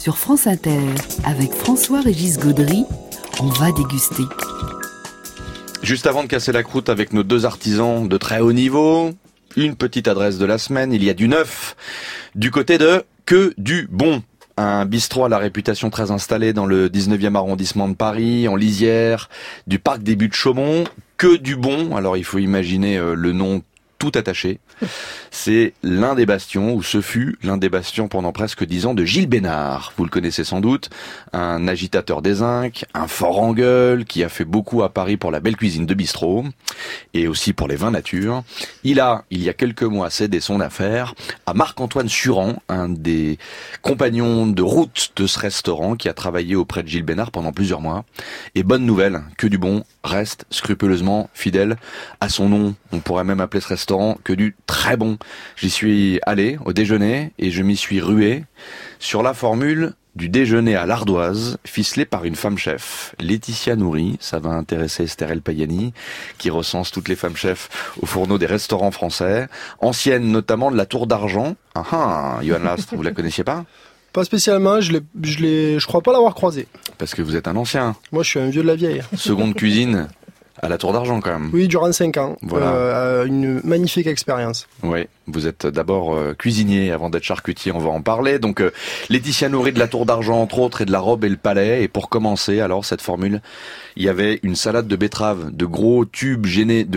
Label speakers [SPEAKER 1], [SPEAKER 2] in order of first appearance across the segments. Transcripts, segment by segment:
[SPEAKER 1] sur France Inter, avec François-Régis Gaudry, on va déguster.
[SPEAKER 2] Juste avant de casser la croûte avec nos deux artisans de très haut niveau, une petite adresse de la semaine, il y a du neuf du côté de Que du Bon. Un bistrot à la réputation très installée dans le 19e arrondissement de Paris, en lisière du parc des Buttes-Chaumont. Que du Bon, alors il faut imaginer le nom tout attaché. C'est l'un des bastions, ou ce fut l'un des bastions pendant presque 10 ans de Gilles Bénard. Vous le connaissez sans doute, un agitateur des zincs, un fort en gueule, qui a fait beaucoup à Paris pour la belle cuisine de bistrot, et aussi pour les vins nature. Il y a quelques mois, cédé son affaire à Marc-Antoine Suran, un des compagnons de route de ce restaurant, qui a travaillé auprès de Gilles Bénard pendant plusieurs mois. Et bonne nouvelle, Que du Bon reste scrupuleusement fidèle à son nom. On pourrait même appeler ce restaurant Que du Très Bon. J'y suis allé au déjeuner et je m'y suis rué sur la formule du déjeuner à l'ardoise, ficelé par une femme chef, Laetitia Nourry. Ça va intéresser Esther El Payani, qui recense toutes les femmes chefs au fourneau des restaurants français, ancienne notamment de la Tour d'Argent. Johan Lastre, vous la connaissiez pas ?
[SPEAKER 3] Pas spécialement, je crois pas l'avoir croisé.
[SPEAKER 2] Parce que vous êtes un ancien.
[SPEAKER 3] Moi, je suis un vieux de la vieille.
[SPEAKER 2] Seconde cuisine à la Tour d'Argent quand même.
[SPEAKER 3] Oui, durant 5 ans.
[SPEAKER 2] Voilà.
[SPEAKER 3] Une magnifique expérience.
[SPEAKER 2] Oui, vous êtes d'abord cuisinier avant d'être charcutier, on va en parler. Donc Laetitia Nourry de la Tour d'Argent entre autres et de la Robe et le Palais. Et pour commencer, alors cette formule, il y avait une salade de betterave, de gros cubes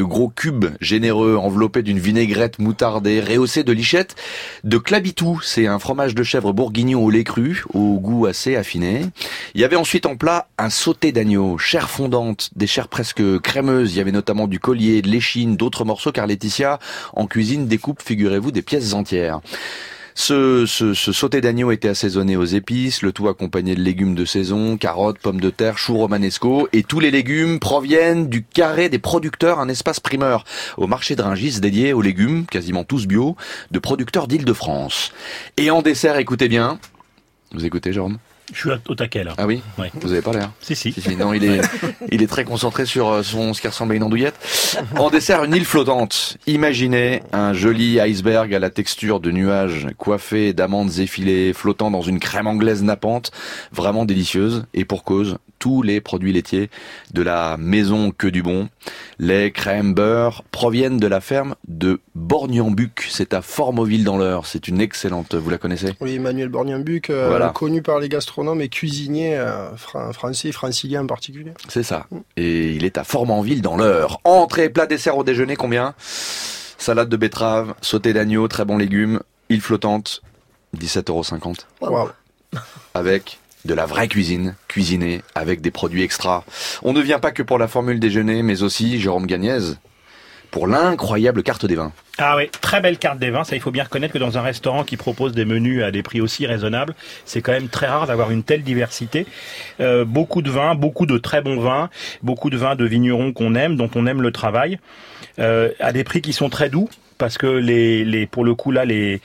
[SPEAKER 2] généreux enveloppés d'une vinaigrette moutardée, rehaussée de lichette, de clabitou, c'est un fromage de chèvre bourguignon au lait cru, au goût assez affiné. Il y avait ensuite en plat un sauté d'agneau, chair fondante, des chairs presque crémeuses. Il y avait notamment du collier, de l'échine, d'autres morceaux, car Laetitia, en cuisine, découpe, figurez-vous, des pièces entières. Ce sauté d'agneau était assaisonné aux épices, le tout accompagné de légumes de saison, carottes, pommes de terre, choux romanesco, et tous les légumes proviennent du carré des producteurs, un espace primeur au marché de Rungis dédié aux légumes, quasiment tous bio, de producteurs d'Île-de-France. Et en dessert, écoutez bien, vous écoutez Jérôme ?
[SPEAKER 4] Je suis au taquet, là.
[SPEAKER 2] Ah oui?
[SPEAKER 4] Ouais.
[SPEAKER 2] Vous avez pas l'air?
[SPEAKER 4] Si.
[SPEAKER 2] Non, il est très concentré sur ce qui ressemble à une andouillette. En dessert, une île flottante. Imaginez un joli iceberg à la texture de nuages coiffé d'amandes effilées, flottant dans une crème anglaise nappante, vraiment délicieuse. Et pour cause, tous les produits laitiers de la maison Que du Bon, lait, crème, beurre, proviennent de la ferme de Borgnambuc. C'est à Formoville dans l'Eure. C'est une excellente, vous la connaissez?
[SPEAKER 3] Oui, Emmanuel Borgnambuc,
[SPEAKER 2] voilà.
[SPEAKER 3] Connu par les gastronomes et cuisinier français, francilien en particulier.
[SPEAKER 2] C'est ça. Et il est à Formanville dans l'Eure. Entrée, plat, dessert au déjeuner, combien? Salade de betterave, sauté d'agneau, très bons légumes, île flottante, 17,50 €.
[SPEAKER 3] Wow.
[SPEAKER 2] Avec de la vraie cuisine, cuisinée avec des produits extra. On ne vient pas que pour la formule déjeuner, mais aussi, Jérôme Gagnez, pour l'incroyable carte des vins.
[SPEAKER 4] Ah oui, très belle carte des vins. Ça, il faut bien reconnaître que dans un restaurant qui propose des menus à des prix aussi raisonnables, c'est quand même très rare d'avoir une telle diversité. Beaucoup de vins, beaucoup de très bons vins, beaucoup de vins de vignerons qu'on aime, dont on aime le travail, à des prix qui sont très doux. Parce que pour le coup là, les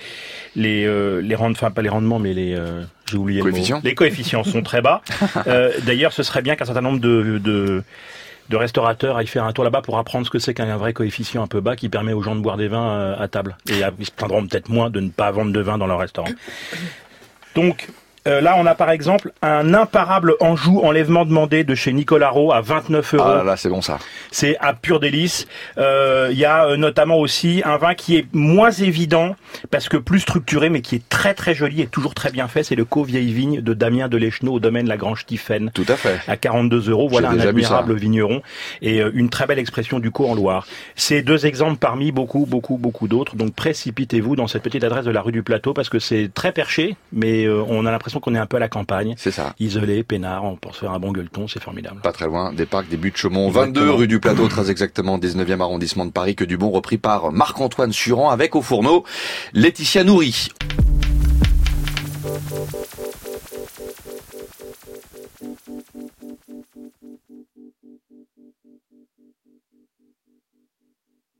[SPEAKER 4] rendements, mais j'ai oublié le mot. Les coefficients sont très bas. D'ailleurs, ce serait bien qu'un certain nombre de restaurateurs aillent faire un tour là-bas pour apprendre ce que c'est qu'un vrai coefficient un peu bas qui permet aux gens de boire des vins à table. Et ils se plaindront peut-être moins de ne pas vendre de vin dans leur restaurant. Donc, là, on a par exemple un imparable Anjou enlèvement demandé de chez Nicolas Rowe à 29 €.
[SPEAKER 2] Ah là là, c'est bon ça.
[SPEAKER 4] C'est à pur délice. Il y a notamment aussi un vin qui est moins évident parce que plus structuré, mais qui est très très joli et toujours très bien fait. C'est le Caux Vieille Vigne de Damien Delechenot au domaine La Grange Tiphaine.
[SPEAKER 2] Tout à fait.
[SPEAKER 4] À 42 €. Voilà un admirable vigneron et une très belle expression du Caux en Loire. C'est 2 exemples parmi beaucoup d'autres. Donc précipitez-vous dans cette petite adresse de la rue du Plateau parce que c'est très perché, mais on a l'impression qu'on est un peu à la campagne.
[SPEAKER 2] C'est ça.
[SPEAKER 4] Isolé, peinard, on peut se faire un bon gueuleton, c'est formidable.
[SPEAKER 2] Pas très loin des parcs des Buttes-Chaumont, 22 rue du Plateau, très exactement, 19e arrondissement de Paris. Que du Bon, repris par Marc-Antoine Suran avec au fourneau Laetitia Nourry.